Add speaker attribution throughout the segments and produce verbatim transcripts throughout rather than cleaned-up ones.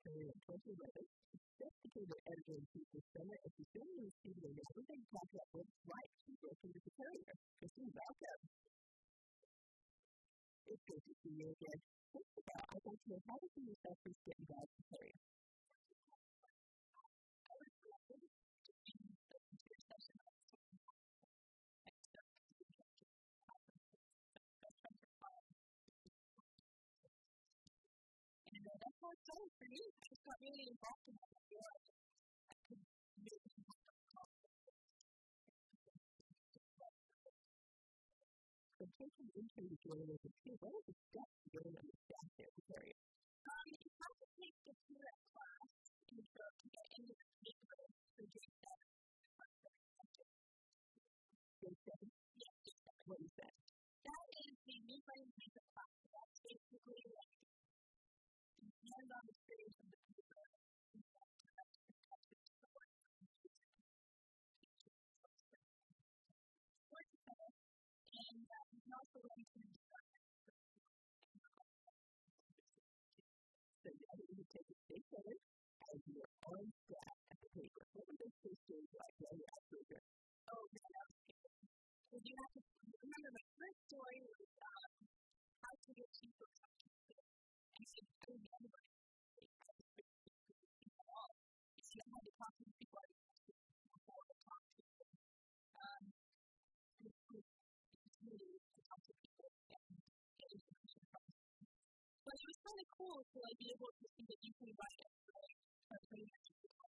Speaker 1: Secretary in twenty eleven, just became the editor-in-chief this summer, and she's been in the studio now. We're going to talk about what it's like to work in the Superior. Christine, welcome. It's good to see you again. First of all, I'd like to know, how did you yourself first get involved in Superior? That's how it started for me. I just got really involved in it. I feel like I could really involve myself. So taking into the journey of the two, what are the steps to getting on the staff there at the area? Um, you have to take the two at class intro to get into the paper for grade seven. Grade seven? Yes, grade seven. What is that? That is the new presentation class. That's basically like hands-on experience of the paper. And uh, you can also learn to design. So you have to take a state seven as your own staff at the paper. What were those first days like when you asked for? Oh, man, that was good. Because you have to remember, my first story was um, how to get cheaper something. And so I didn't know anybody. I had to talk to the people I was before to talk to them. Um, and it's really, it's really to talk to people and get information from them. But it was kind of cool to like, be able to see that you can write it, right? Or pretty much you can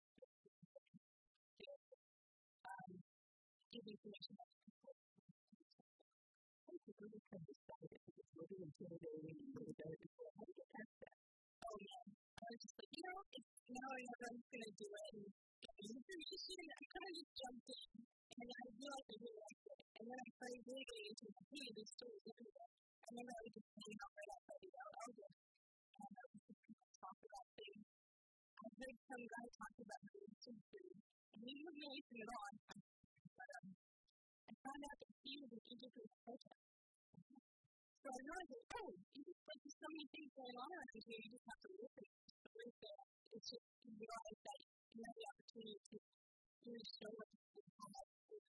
Speaker 1: um, give information about people. How did you really come to decide it? Because it's really intimidating and really done it before. How did you get past that? Oh, yeah. I was just like, you know, it's, now I know I'm going to do it. And get information, I kind of just jumped in. And I realized I really liked it. And then I started really getting into it. Hey, this story is everywhere. And then I would just hang out right outside the L L group. And I would just people talk about things. I heard some guy talk about religion food. And he wasn't really from it on. But um, I found out that he was an Egyptian protest. So I realized that, oh, you just, like, there's so many things going on around here, you just have to listen. It's just, you realize that you have the opportunity to really show what people have.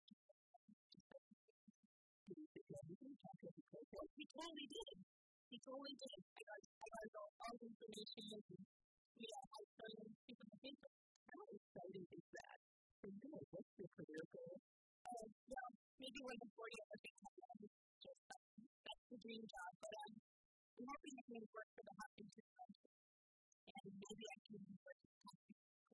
Speaker 1: He totally did. He totally did. I got, I got all, all the information and, yeah, I started people to think, how exciting is that? So, you know, what's your career goal? Uh, well, maybe when I'm forty, I think I'm just, uh, that's the dream job, but um, I'm hoping I can work for the Huffington Post. And maybe I can work with companies.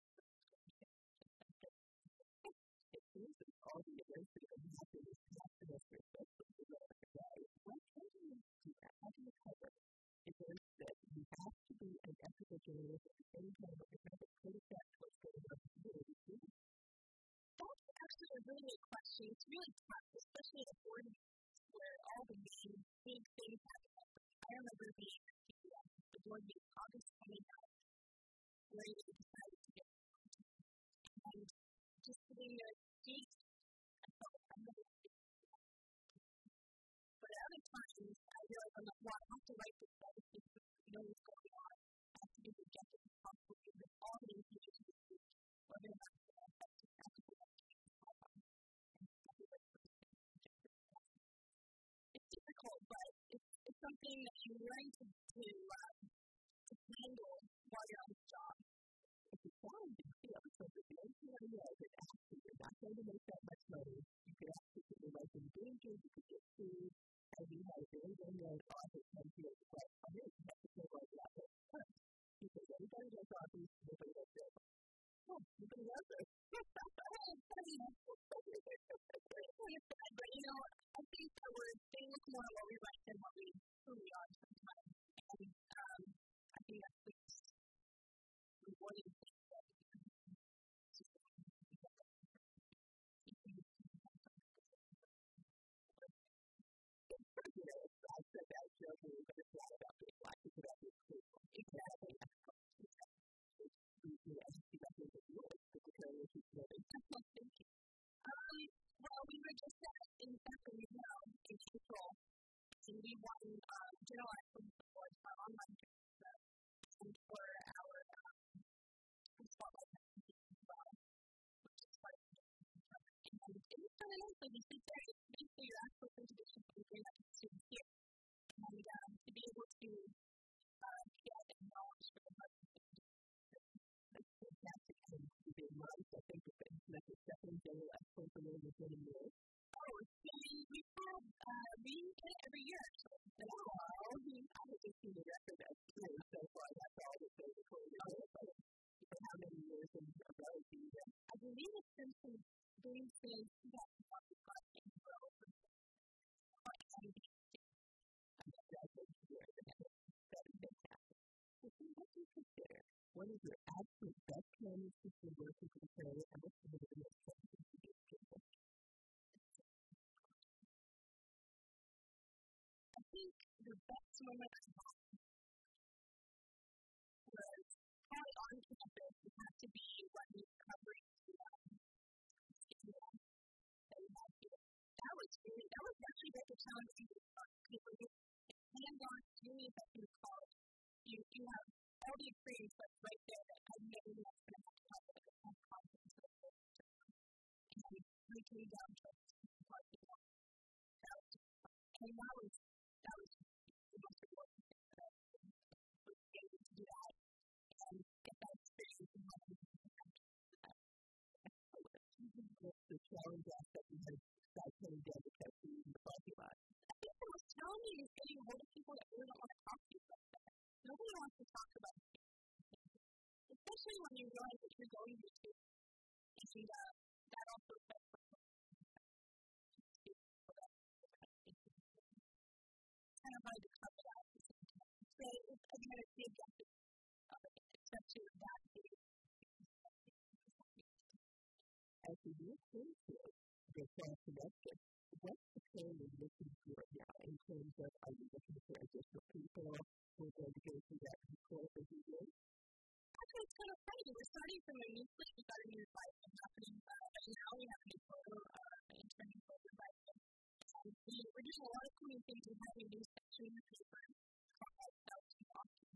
Speaker 1: It seems that all the events that have happened this past semester, especially the last day, why can't you do that? How do you cover events that you have to be an ethical journalist at the same time, but you have to put it back to what's going on in the community? That's actually a really good question. It's really tough, especially at a board meeting where all the main big things happen. I remember being at the, uh, the board meeting August twenty-ninth, where they decided to get and just sitting there, geez, I felt like I'm never going to do that. But at other times, I realized I'm like, well, I have to write this down so you know what's going on. I have to be objective as possible with all the information this week, whether or not it's going to affect the practical education program. It's difficult, but it's, it's something that you learn to to, um, to handle while you're on the job. It's a challenging field, so if the N C A A is asking you're not going to make that much money, you could actually put your life in danger, you could get sued, and you have a very, very young office come to you and say, oh, here, you have to pay all the office. Because everybody does office, nobody does it. Oh, nobody does it. But, you know, I think that we're staying with more what we like than what we truly are sometimes. And um, I think that's the rewarding thing that we can do. You know, I said that joking, but it's not about being black, it's about being truthful. Exactly. You know, I think that's what it is, but the career is really thank you. Um, well, we were just at, in fact, we know, in April, and we won um, General Excellence Awards for online journalism and for our
Speaker 2: basically we sit there, basically you're asked questions to different people bring up to students here. And um, to be able to uh, get that knowledge for the husband.
Speaker 1: That's fantastic. And you've been right, I think, that that's a stepping stone excellent for more than twenty years.
Speaker 2: Oh, so we've had, uh, we get it every year, actually.
Speaker 1: That's wow. I haven't just seen the record that's true so far. That's all that's been recorded. For how many years in a row do you get?
Speaker 2: I believe it's been since, been since two thousand one in a row.
Speaker 1: What do you consider one of your absolute best candidates for working for the career, and what's one of the most challenging to do people?
Speaker 2: I think the best moment I had was probably on campus. It had to be when we were covering the um, that we had here. That was really, that was actually like a challenging part because it's hands-on, it's really effective college. You, you have all the experience that's right there that I never knew I was going to have to talk about it as confidence with it. And we came down to the part of that. That was just fun. And that was, that was the most important thing that I was able to do that and get that experience and have it.
Speaker 1: What's the challenge aspect you had by putting down the test in the parking lot?
Speaker 2: I think the most challenging is getting a hold of people that really don't want to talk to you about that. Nobody wants to talk about it. Especially when you realize that you're going to do. And uh, that also affects the it's kind of hard to cover that at the same time. So, again, it's the objective of it, especially with that being.
Speaker 1: As we move into the fall semester, what's the plan you're looking for now in terms of, are you looking for additional people who are going to go through that course as you do?
Speaker 2: Actually, it's kind of funny. We're starting from a new place. We've got a new advisor happening. Uh, and now we have a new photo, uh, an intern photo advisor. And we, we're doing a lot of cool things. We're having a new section in the paper called Out to Walking.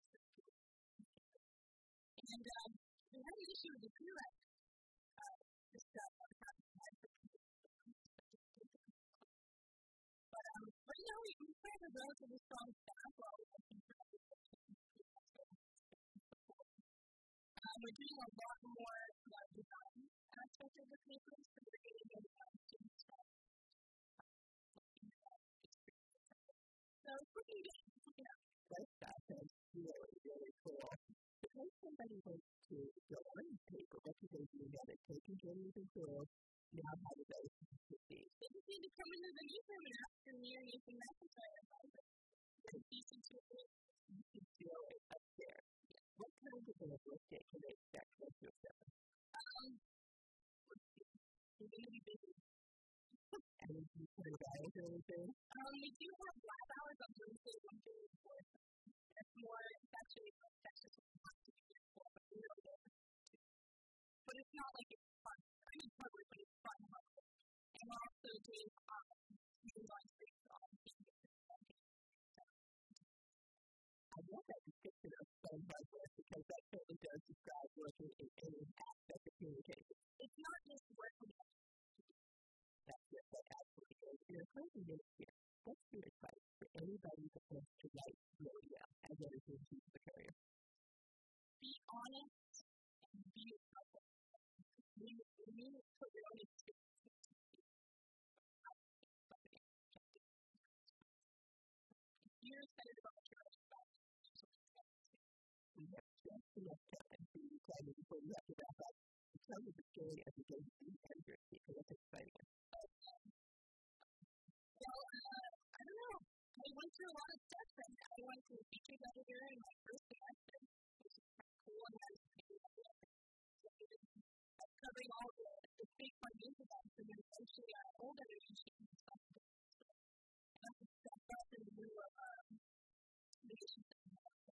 Speaker 2: And um, we had an issue with the pre-rec. Uh, this stuff on how to apply for people. But um, right now, we, we have a relatively strong staff while we're looking for other sections. Um, we're doing a lot more uh, design aspect of the papers, so we're getting those um, students from looking at experience. So it's looking good. It's looking up.
Speaker 1: That's that's really, really cool. Suppose somebody wants to go on the paper, what do they do now? They're taking journeys and tools. Now, how do they proceed?
Speaker 2: They just need to come into the newsroom and ask for me or Nathan McIntyre about it. It's decent to it.
Speaker 1: You can feel it up there. Yeah. What kind of a birthday can they expect from yourself?
Speaker 2: Um, let's see. We're going to be busy.
Speaker 1: And do you put it hours or anything?
Speaker 2: Um, we do have lab hours on Thursday, one thirty to four. That's more, that's really, that's just what we have to be here for, but we're really there. But it's not like it's fun. I mean, probably, but it's fun. And we're also doing, um, hands-on things on campus.
Speaker 1: I love that description of fun hard work because that certainly does describe working in any aspect of communication.
Speaker 2: It's not just working.
Speaker 1: That's it. That absolutely is. In a closing minute here, what's your advice for anybody that wants to write really well as they choose the career?
Speaker 2: Be honest and be yourself. When you put your own experience into it, if you're excited about what you're writing about, just what you're going to do.
Speaker 1: We have just enough time for you to tell me before you have to wrap up. Tell me the story of the day you entered because that's exciting.
Speaker 2: Well, uh, I don't know. I went through a lot of stuff, and I went to a features editor in my first semester, which is kind of cool, and I was covering all the, the big fun news events, and then eventually I old editing and stuff. And I stepped up in the middle of um, the issues that we have.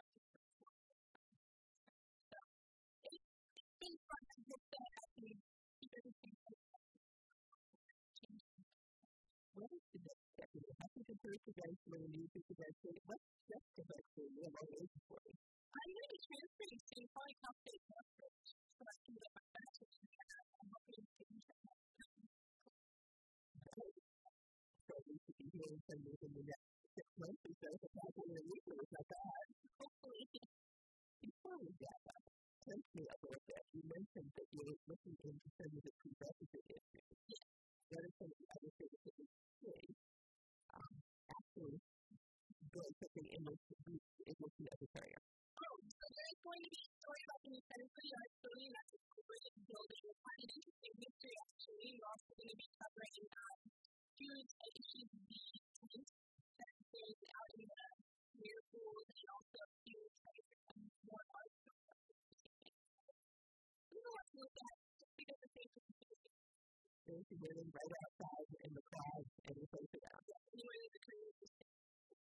Speaker 2: So, it's, it's been fun to get that actually keep everything changing.
Speaker 1: What is the next step? You have to encourage you guys to learn new things about it. What's next step actually? What am I waiting for?
Speaker 2: I'm going to be transferring to probably Cal State Northridge so I can get my bachelor's in there. I'm hoping to finish it.
Speaker 1: ten years in the next six months or so, the fact that we're legal is not bad.
Speaker 2: Hopefully.
Speaker 1: Before we wrap up, tell me a little bit. You mentioned that you're looking into some of the prerequisite issues.
Speaker 2: Yes.
Speaker 1: What are some of the other things that we see um, actually doing something in this, in this other area?
Speaker 2: Oh, so there's going to be a story about the Independence Yard building. That's a great building. It's quite an interesting history, actually. You're also going to be covering um, huge H E B tanks that is out in the rear pools, and also huge tanks and more art. You know what to look at just because the things are interesting.
Speaker 1: There's a building right outside in the clouds and the place around.
Speaker 2: Yeah, anywhere there's a career system.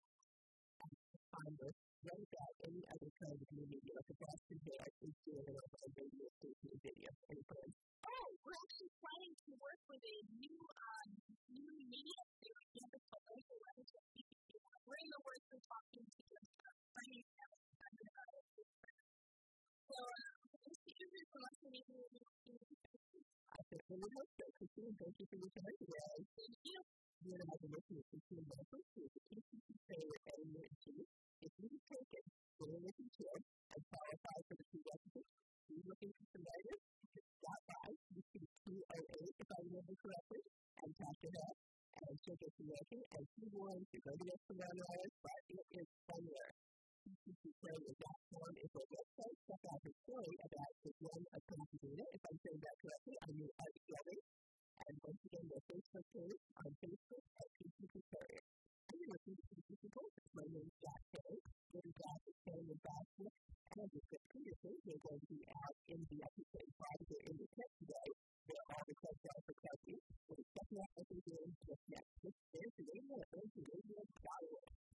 Speaker 1: On this, what about any other kind of new media, like the Boston Herald is doing it on radio station and video? Any plans?
Speaker 2: Oh, we're actually planning to work with a new, um, new media series campus called Local Letters at C C P. We're in the works of talking to them, uh, finding out about it. So, um, we'll see if there's some other media we'll be working with.
Speaker 1: I think we would hope so. Christine, thank you for your time today.
Speaker 2: Thank you.
Speaker 1: You and I have been listening to Christine Murphy, who is the P C C Player editor-in-chief. If you have taken William Richard Kidd and qualified for the prerequisites, you're looking for some writers, just stop by U C two oh eight, if I remember correctly, and talk to her, and she'll get you working, and she warns to go to the Extraordinary, but it is somewhere. P C C player dot com is a website. Check out her story about the one of Pasadena, if I'm saying that correctly, on your art gallery. And once again, their Facebook page on Facebook at P C C Player. I'm going to listen to P C C Player. My name is Jack Kelly. We're glad to stay in Boston. And as Chris Peterson, we're going to be out in the episode five here in the tech today. There are all the clubs out for Kelsey. We'll be checking out what they're doing just next. This is the radio, radio, radio,